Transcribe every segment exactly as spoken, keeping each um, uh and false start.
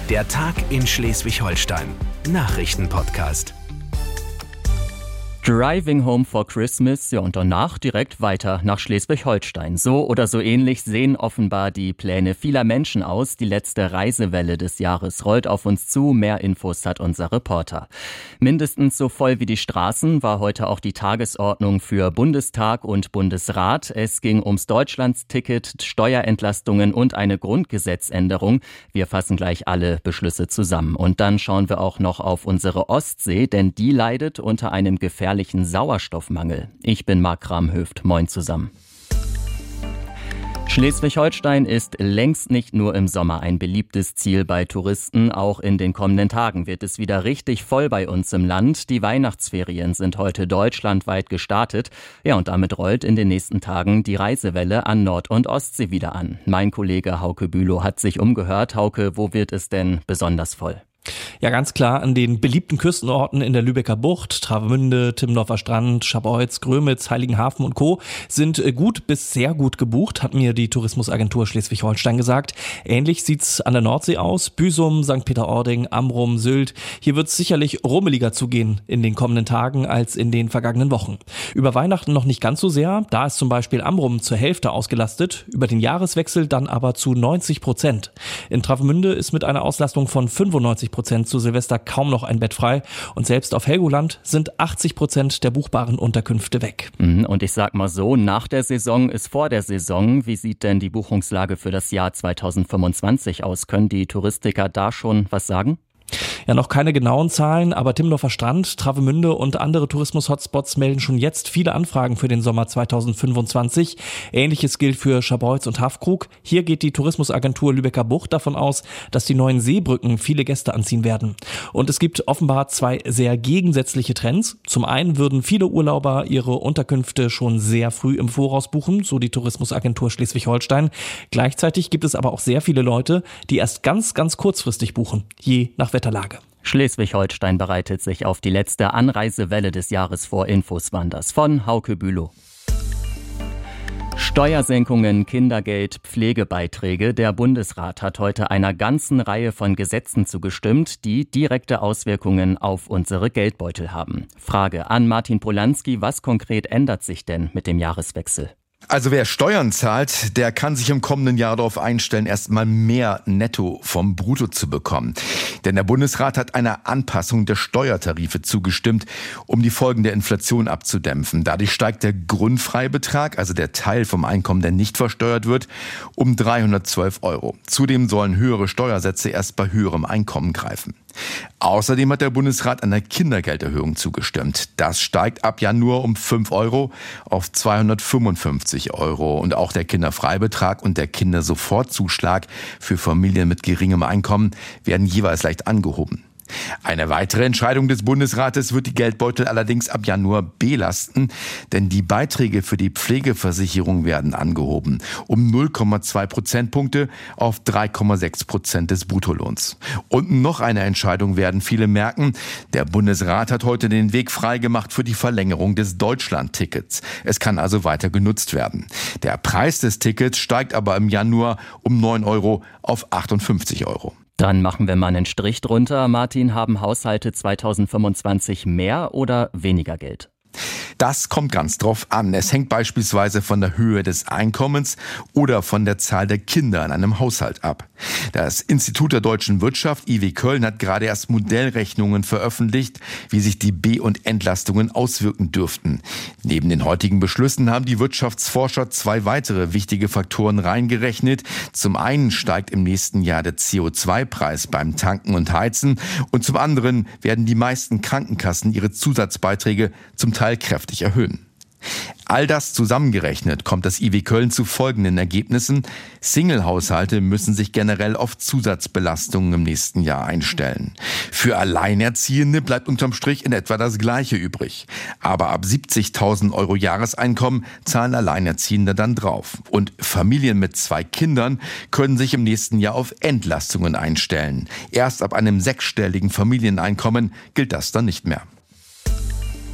Der Tag in Schleswig-Holstein. Nachrichtenpodcast. Driving home for Christmas, ja, und danach direkt weiter nach Schleswig-Holstein. So oder so ähnlich sehen offenbar die Pläne vieler Menschen aus. Die letzte Reisewelle des Jahres rollt auf uns zu. Mehr Infos hat unser Reporter. Mindestens so voll wie die Straßen war heute auch die Tagesordnung für Bundestag und Bundesrat. Es ging ums Deutschlandsticket, Steuerentlastungen und eine Grundgesetzänderung. Wir fassen gleich alle Beschlüsse zusammen. Und dann schauen wir auch noch auf unsere Ostsee, denn die leidet unter einem gefährlichen Sauerstoffmangel. Ich bin Marc Kramhöft. Moin zusammen. Schleswig-Holstein ist längst nicht nur im Sommer ein beliebtes Ziel bei Touristen. Auch in den kommenden Tagen wird es wieder richtig voll bei uns im Land. Die Weihnachtsferien sind heute deutschlandweit gestartet. Ja, und damit rollt in den nächsten Tagen die Reisewelle an Nord- und Ostsee wieder an. Mein Kollege Hauke Bülow hat sich umgehört. Hauke, wo wird es denn besonders voll? Ja, ganz klar an den beliebten Küstenorten in der Lübecker Bucht, Travemünde, Timmendorfer Strand, Scharbeutz, Grömitz, Heiligenhafen und Co. sind gut bis sehr gut gebucht, hat mir die Tourismusagentur Schleswig-Holstein gesagt. Ähnlich sieht's an der Nordsee aus. Büsum, Sankt Peter-Ording, Amrum, Sylt. Hier wird's sicherlich rummeliger zugehen in den kommenden Tagen als in den vergangenen Wochen. Über Weihnachten noch nicht ganz so sehr. Da ist zum Beispiel Amrum zur Hälfte ausgelastet, über den Jahreswechsel dann aber zu neunzig Prozent. In Travemünde ist mit einer Auslastung von fünfundneunzig Prozent zu Silvester kaum noch ein Bett frei und selbst auf Helgoland sind achtzig Prozent der buchbaren Unterkünfte weg. Und ich sag mal so, nach der Saison ist vor der Saison. Wie sieht denn die Buchungslage für das Jahr zweitausendfünfundzwanzig aus? Können die Touristiker da schon was sagen? Ja, noch keine genauen Zahlen, aber Timmendorfer Strand, Travemünde und andere Tourismus-Hotspots melden schon jetzt viele Anfragen für den Sommer zweitausendfünfundzwanzig. Ähnliches gilt für Scharbeutz und Hafkrug. Hier geht die Tourismusagentur Lübecker Bucht davon aus, dass die neuen Seebrücken viele Gäste anziehen werden. Und es gibt offenbar zwei sehr gegensätzliche Trends. Zum einen würden viele Urlauber ihre Unterkünfte schon sehr früh im Voraus buchen, so die Tourismusagentur Schleswig-Holstein. Gleichzeitig gibt es aber auch sehr viele Leute, die erst ganz, ganz kurzfristig buchen, je nach Wetterlage. Schleswig-Holstein bereitet sich auf die letzte Anreisewelle des Jahres vor. Infos waren das von Hauke Bülow. Steuersenkungen, Kindergeld, Pflegebeiträge. Der Bundesrat hat heute einer ganzen Reihe von Gesetzen zugestimmt, die direkte Auswirkungen auf unsere Geldbeutel haben. Frage an Martin Polanski, was konkret ändert sich denn mit dem Jahreswechsel? Also wer Steuern zahlt, der kann sich im kommenden Jahr darauf einstellen, erstmal mehr Netto vom Brutto zu bekommen. Denn der Bundesrat hat einer Anpassung der Steuertarife zugestimmt, um die Folgen der Inflation abzudämpfen. Dadurch steigt der Grundfreibetrag, also der Teil vom Einkommen, der nicht versteuert wird, um dreihundertzwölf Euro. Zudem sollen höhere Steuersätze erst bei höherem Einkommen greifen. Außerdem hat der Bundesrat einer Kindergelderhöhung zugestimmt. Das steigt ab Januar um fünf Euro auf zweihundertfünfundfünfzig Euro. Und auch der Kinderfreibetrag und der Kindersofortzuschlag für Familien mit geringem Einkommen werden jeweils leicht angehoben. Eine weitere Entscheidung des Bundesrates wird die Geldbeutel allerdings ab Januar belasten, denn die Beiträge für die Pflegeversicherung werden angehoben, um null Komma zwei Prozentpunkte auf drei Komma sechs Prozent des Bruttolohns. Und noch eine Entscheidung werden viele merken. Der Bundesrat hat heute den Weg freigemacht für die Verlängerung des Deutschlandtickets. Es kann also weiter genutzt werden. Der Preis des Tickets steigt aber im Januar um neun Euro auf achtundfünfzig Euro. Dann machen wir mal einen Strich drunter. Martin, haben Haushalte zweitausendfünfundzwanzig mehr oder weniger Geld? Das kommt ganz drauf an. Es hängt beispielsweise von der Höhe des Einkommens oder von der Zahl der Kinder in einem Haushalt ab. Das Institut der deutschen Wirtschaft, I W Köln, hat gerade erst Modellrechnungen veröffentlicht, wie sich die B- und Entlastungen auswirken dürften. Neben den heutigen Beschlüssen haben die Wirtschaftsforscher zwei weitere wichtige Faktoren reingerechnet. Zum einen steigt im nächsten Jahr der C O zwei Preis beim Tanken und Heizen und zum anderen werden die meisten Krankenkassen ihre Zusatzbeiträge zum Teil kräftig erhöhen. All das zusammengerechnet kommt das I W Köln zu folgenden Ergebnissen. Single-Haushalte müssen sich generell auf Zusatzbelastungen im nächsten Jahr einstellen. Für Alleinerziehende bleibt unterm Strich in etwa das Gleiche übrig. Aber ab siebzigtausend Euro Jahreseinkommen zahlen Alleinerziehende dann drauf. Und Familien mit zwei Kindern können sich im nächsten Jahr auf Entlastungen einstellen. Erst ab einem sechsstelligen Familieneinkommen gilt das dann nicht mehr.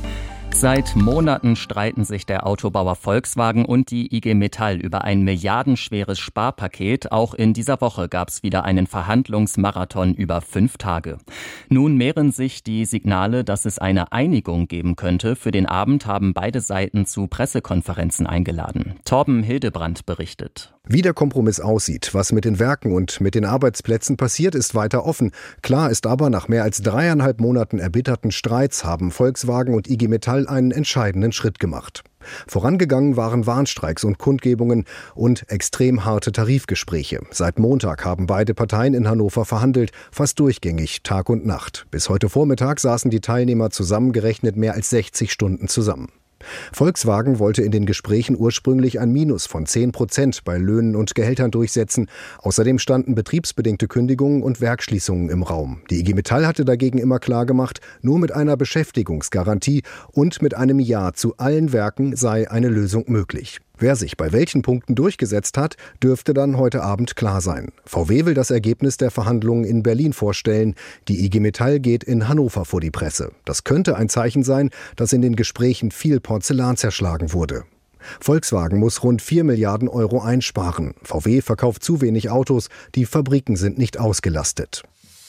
Seit Monaten streiten sich der Autobauer Volkswagen und die I G Metall über ein milliardenschweres Sparpaket. Auch in dieser Woche gab es wieder einen Verhandlungsmarathon über fünf Tage. Nun mehren sich die Signale, dass es eine Einigung geben könnte. Für den Abend haben beide Seiten zu Pressekonferenzen eingeladen. Torben Hildebrand berichtet. Wie der Kompromiss aussieht, was mit den Werken und mit den Arbeitsplätzen passiert, ist weiter offen. Klar ist aber, nach mehr als dreieinhalb Monaten erbitterten Streits haben Volkswagen und I G Metall einen entscheidenden Schritt gemacht. Vorangegangen waren Warnstreiks und Kundgebungen und extrem harte Tarifgespräche. Seit Montag haben beide Parteien in Hannover verhandelt, fast durchgängig, Tag und Nacht. Bis heute Vormittag saßen die Teilnehmer zusammengerechnet mehr als sechzig Stunden zusammen. Volkswagen wollte in den Gesprächen ursprünglich ein Minus von zehn Prozent bei Löhnen und Gehältern durchsetzen. Außerdem standen betriebsbedingte Kündigungen und Werksschließungen im Raum. Die I G Metall hatte dagegen immer klargemacht, nur mit einer Beschäftigungsgarantie und mit einem Ja zu allen Werken sei eine Lösung möglich. Wer sich bei welchen Punkten durchgesetzt hat, dürfte dann heute Abend klar sein. V W will das Ergebnis der Verhandlungen in Berlin vorstellen. Die I G Metall geht in Hannover vor die Presse. Das könnte ein Zeichen sein, dass in den Gesprächen viel Porzellan zerschlagen wurde. Volkswagen muss rund vier Milliarden Euro einsparen. V W verkauft zu wenig Autos, die Fabriken sind nicht ausgelastet.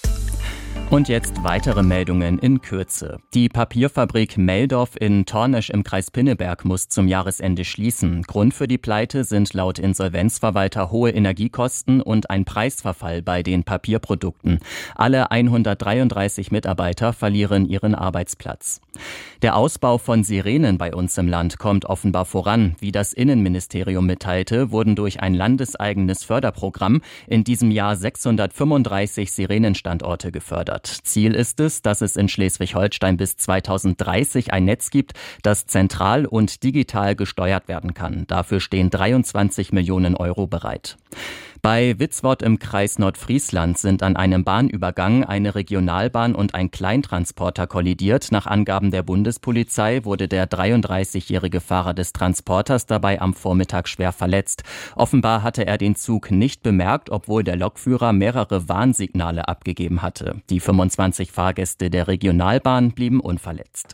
Und jetzt weitere Meldungen in Kürze. Die Papierfabrik Meldorf in Tornesch im Kreis Pinneberg muss zum Jahresende schließen. Grund für die Pleite sind laut Insolvenzverwalter hohe Energiekosten und ein Preisverfall bei den Papierprodukten. Alle hundertdreiunddreißig Mitarbeiter verlieren ihren Arbeitsplatz. Der Ausbau von Sirenen bei uns im Land kommt offenbar voran. Wie das Innenministerium mitteilte, wurden durch ein landeseigenes Förderprogramm in diesem Jahr sechshundertfünfunddreißig Sirenenstandorte gefördert. Ziel ist es, dass es in Schleswig-Holstein bis zweitausenddreißig ein Netz gibt, das zentral und digital gesteuert werden kann. Dafür stehen dreiundzwanzig Millionen Euro bereit. Bei Witzwort im Kreis Nordfriesland sind an einem Bahnübergang eine Regionalbahn und ein Kleintransporter kollidiert. Nach Angaben der Bundespolizei wurde der dreiunddreißigjährige Fahrer des Transporters dabei am Vormittag schwer verletzt. Offenbar hatte er den Zug nicht bemerkt, obwohl der Lokführer mehrere Warnsignale abgegeben hatte. Die fünfundzwanzig Fahrgäste der Regionalbahn blieben unverletzt.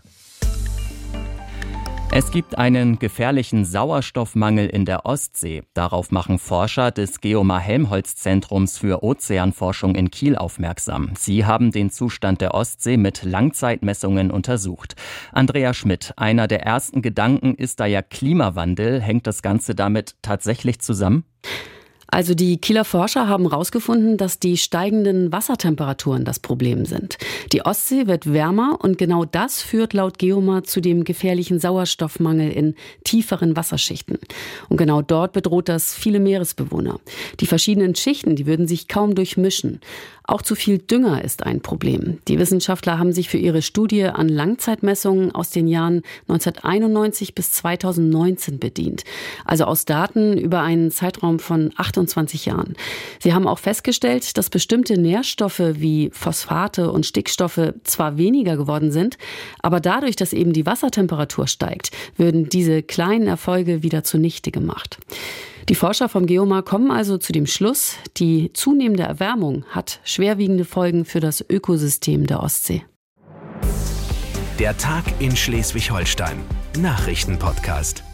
Es gibt einen gefährlichen Sauerstoffmangel in der Ostsee. Darauf machen Forscher des Geomar-Helmholtz-Zentrums für Ozeanforschung in Kiel aufmerksam. Sie haben den Zustand der Ostsee mit Langzeitmessungen untersucht. Andrea Schmidt, einer der ersten Gedanken ist da ja Klimawandel. Hängt das Ganze damit tatsächlich zusammen? Also die Kieler Forscher haben herausgefunden, dass die steigenden Wassertemperaturen das Problem sind. Die Ostsee wird wärmer und genau das führt laut Geomar zu dem gefährlichen Sauerstoffmangel in tieferen Wasserschichten. Und genau dort bedroht das viele Meeresbewohner. Die verschiedenen Schichten, die würden sich kaum durchmischen. Auch zu viel Dünger ist ein Problem. Die Wissenschaftler haben sich für ihre Studie an Langzeitmessungen aus den Jahren neunzehnhunderteinundneunzig bis zweitausendneunzehn bedient. Also aus Daten über einen Zeitraum von achtundzwanzig Jahren. Sie haben auch festgestellt, dass bestimmte Nährstoffe wie Phosphate und Stickstoffe zwar weniger geworden sind, aber dadurch, dass eben die Wassertemperatur steigt, würden diese kleinen Erfolge wieder zunichte gemacht. Die Forscher vom Geomar kommen also zu dem Schluss, die zunehmende Erwärmung hat schwerwiegende Folgen für das Ökosystem der Ostsee. Der Tag in Schleswig-Holstein. Nachrichtenpodcast.